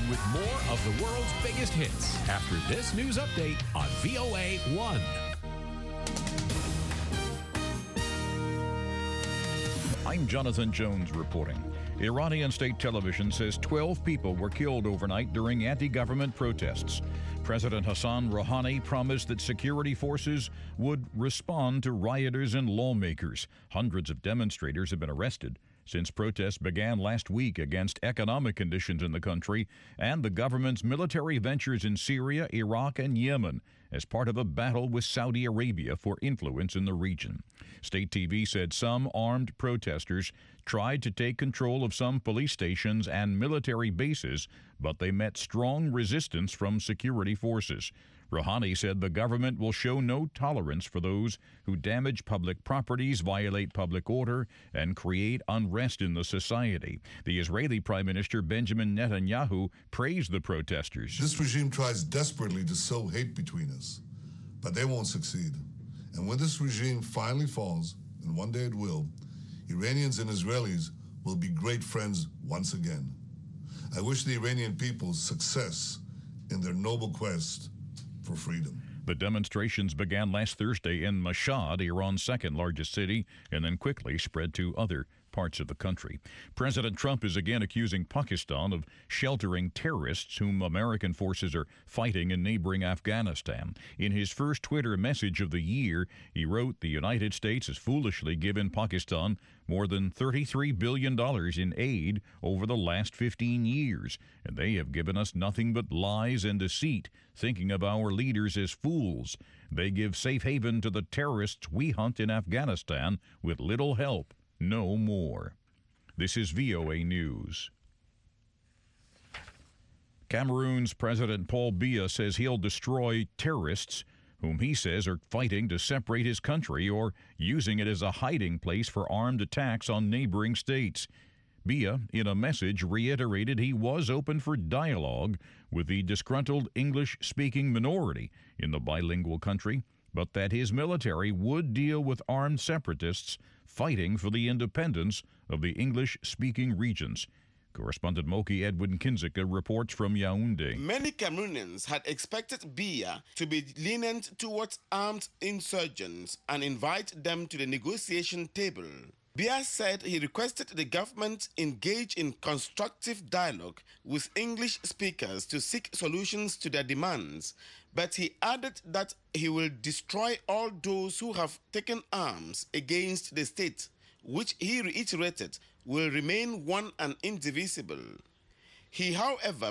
with more of the world's biggest hits after this news update on VOA 1. I'm Jonathan Jones reporting. Iranian state television says 12 people were killed overnight during anti-government protests. President Hassan Rouhani promised that security forces would respond to rioters and lawmakers. Hundreds of demonstrators have been arrested since protests began last week against economic conditions in the country and the government's military ventures in Syria, Iraq, and Yemen as part of a battle with Saudi Arabia for influence in the region. State TV said some armed protesters tried to take control of some police stations and military bases, but they met strong resistance from security forces. Rouhani said the government will show no tolerance for those who damage public properties, violate public order, and create unrest in the society. The Israeli Prime Minister Benjamin Netanyahu praised the protesters. This regime tries desperately to sow hate between us, but they won't succeed. And when this regime finally falls, and one day it will, Iranians and Israelis will be great friends once again. I wish the Iranian people success in their noble quest for freedom. The demonstrations began last Thursday in Mashhad, Iran's second largest city, and then quickly spread to other parts of the country. President Trump is again accusing Pakistan of sheltering terrorists whom American forces are fighting in neighboring Afghanistan. In his first Twitter message of the year, he wrote, "The United States has foolishly given Pakistan more than $33 billion in aid over the last 15 years, and they have given us nothing but lies and deceit, thinking of our leaders as fools. They give safe haven to the terrorists we hunt in Afghanistan with little help. No more." This is VOA News. Cameroon's President Paul Biya says he'll destroy terrorists whom he says are fighting to separate his country or using it as a hiding place for armed attacks on neighboring states. Biya, in a message, reiterated he was open for dialogue with the disgruntled English-speaking minority in the bilingual country, but that his military would deal with armed separatists fighting for the independence of the English-speaking regions. Correspondent Moki Edwin Kinzika reports from Yaoundé. Many Cameroonians had expected Biya to be lenient towards armed insurgents and invite them to the negotiation table. Biya said he requested the government engage in constructive dialogue with English speakers to seek solutions to their demands, but he added that he will destroy all those who have taken arms against the state, which he reiterated will remain one and indivisible. He, however,